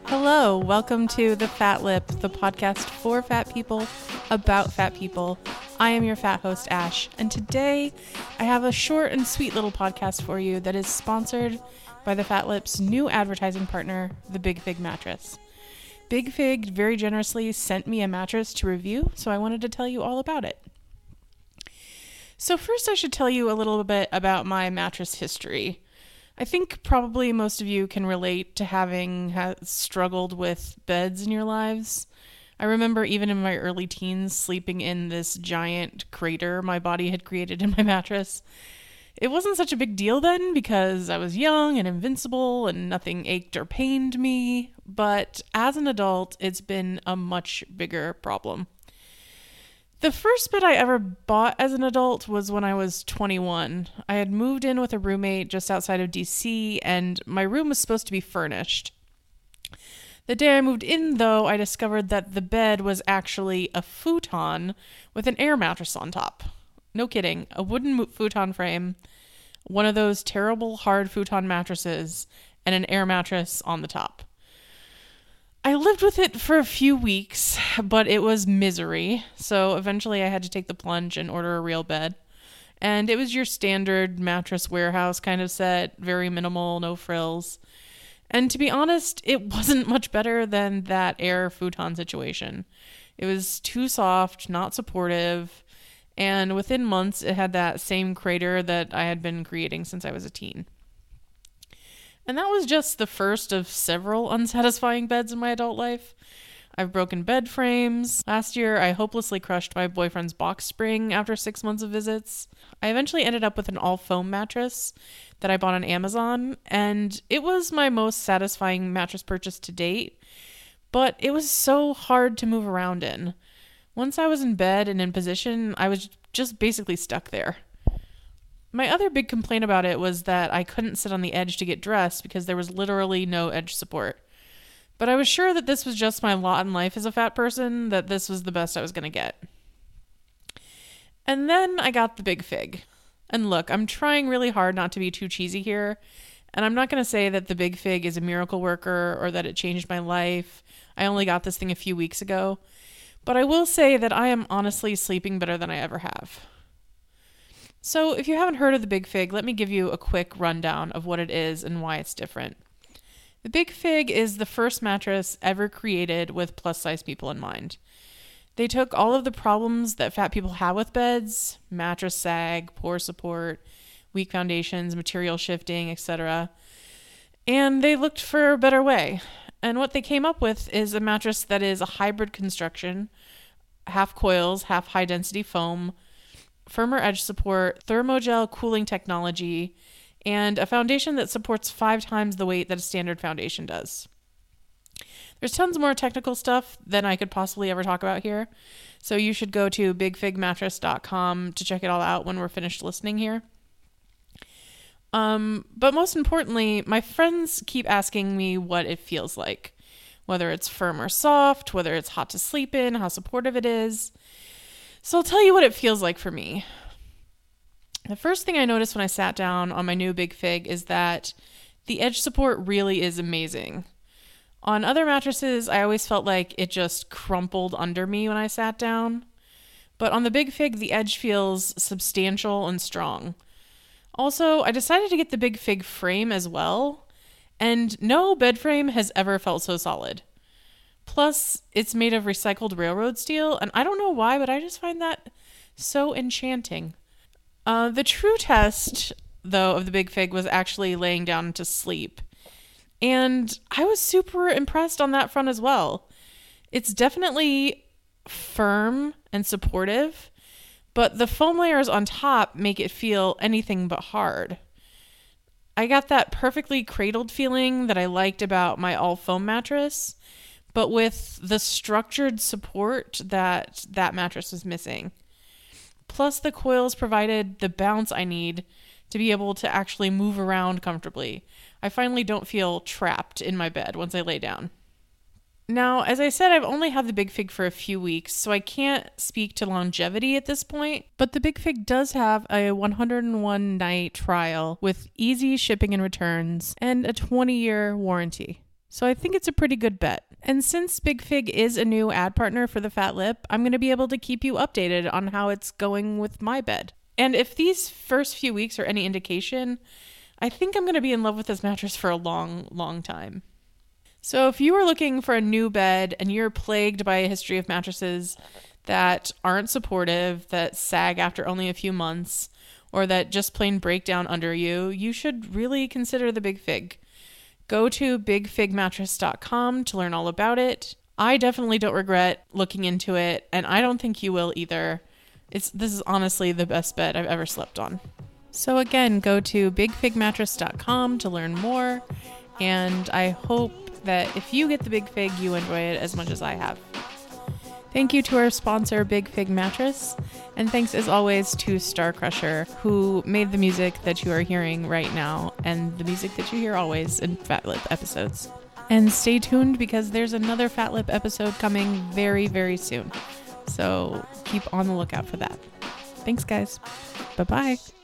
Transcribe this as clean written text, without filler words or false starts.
Hello, welcome to The Fat Lip, the podcast for fat people, about fat people. I am your fat host, Ash, and today I have a short and sweet little podcast for you that is sponsored by The Fat Lip's new advertising partner, the Big Fig Mattress. Big Fig very generously sent me a mattress to review, so I wanted to tell you all about it. So first I should tell you a little bit about my mattress history. I think probably most of you can relate to having struggled with beds in your lives. I remember even in my early teens sleeping in this giant crater my body had created in my mattress. It wasn't such a big deal then because I was young and invincible and nothing ached or pained me, but as an adult, it's been a much bigger problem. The first bed I ever bought as an adult was when I was 21. I had moved in with a roommate just outside of DC, and my room was supposed to be furnished. The day I moved in, though, I discovered that the bed was actually a futon with an air mattress on top. No kidding, a wooden futon frame, one of those terrible hard futon mattresses, and an air mattress on the top. I lived with it for a few weeks, but it was misery, so eventually I had to take the plunge and order a real bed. And it was your standard mattress warehouse kind of set, very minimal, no frills. And to be honest, it wasn't much better than that air futon situation. It was too soft, not supportive, and within months it had that same crater that I had been creating since I was a teen. And that was just the first of several unsatisfying beds in my adult life. I've broken bed frames. Last year, I hopelessly crushed my boyfriend's box spring after 6 months of visits. I eventually ended up with an all-foam mattress that I bought on Amazon, and it was my most satisfying mattress purchase to date, but it was so hard to move around in. Once I was in bed and in position, I was just basically stuck there. My other big complaint about it was that I couldn't sit on the edge to get dressed because there was literally no edge support. But I was sure that this was just my lot in life as a fat person, that this was the best I was going to get. And then I got the Big Fig. And look, I'm trying really hard not to be too cheesy here, and I'm not going to say that the Big Fig is a miracle worker or that it changed my life. I only got this thing a few weeks ago. But I will say that I am honestly sleeping better than I ever have. So if you haven't heard of the Big Fig, let me give you a quick rundown of what it is and why it's different. The Big Fig is the first mattress ever created with plus-size people in mind. They took all of the problems that fat people have with beds, mattress sag, poor support, weak foundations, material shifting, etc., and they looked for a better way. And what they came up with is a mattress that is a hybrid construction, half coils, half high-density foam, firmer edge support, thermogel cooling technology, and a foundation that supports 5 times the weight that a standard foundation does. There's tons more technical stuff than I could possibly ever talk about here, so you should go to bigfigmattress.com to check it all out when we're finished listening here. But most importantly, my friends keep asking me what it feels like, whether it's firm or soft, whether it's hot to sleep in, how supportive it is. So I'll tell you what it feels like for me. The first thing I noticed when I sat down on my new Big Fig is that the edge support really is amazing. On other mattresses, I always felt like it just crumpled under me when I sat down. But on the Big Fig, the edge feels substantial and strong. Also, I decided to get the Big Fig frame as well, and no bed frame has ever felt so solid. Plus, it's made of recycled railroad steel, and I don't know why, but I just find that so enchanting. The true test, though, of the Big Fig was actually laying down to sleep. And I was super impressed on that front as well. It's definitely firm and supportive, but the foam layers on top make it feel anything but hard. I got that perfectly cradled feeling that I liked about my all-foam mattress, but with the structured support that mattress was missing. Plus, the coils provided the bounce I need to be able to actually move around comfortably. I finally don't feel trapped in my bed once I lay down. Now, as I said, I've only had the Big Fig for a few weeks, so I can't speak to longevity at this point, but the Big Fig does have a 101-night trial with easy shipping and returns and a 20-year warranty. So I think it's a pretty good bet. And since Big Fig is a new ad partner for the Fat Lip, I'm going to be able to keep you updated on how it's going with my bed. And if these first few weeks are any indication, I think I'm going to be in love with this mattress for a long, long time. So if you are looking for a new bed and you're plagued by a history of mattresses that aren't supportive, that sag after only a few months, or that just plain break down under you, you should really consider the Big Fig. Go to bigfigmattress.com to learn all about it. I definitely don't regret looking into it, and I don't think you will either. This is honestly the best bed I've ever slept on. So again, go to bigfigmattress.com to learn more, and I hope that if you get the Big Fig, you enjoy it as much as I have. Thank you to our sponsor, Big Fig Mattress, and thanks as always to Star Crusher, who made the music that you are hearing right now and the music that you hear always in Fat Lip episodes. And stay tuned because there's another Fat Lip episode coming very, very soon. So keep on the lookout for that. Thanks, guys. Bye-bye.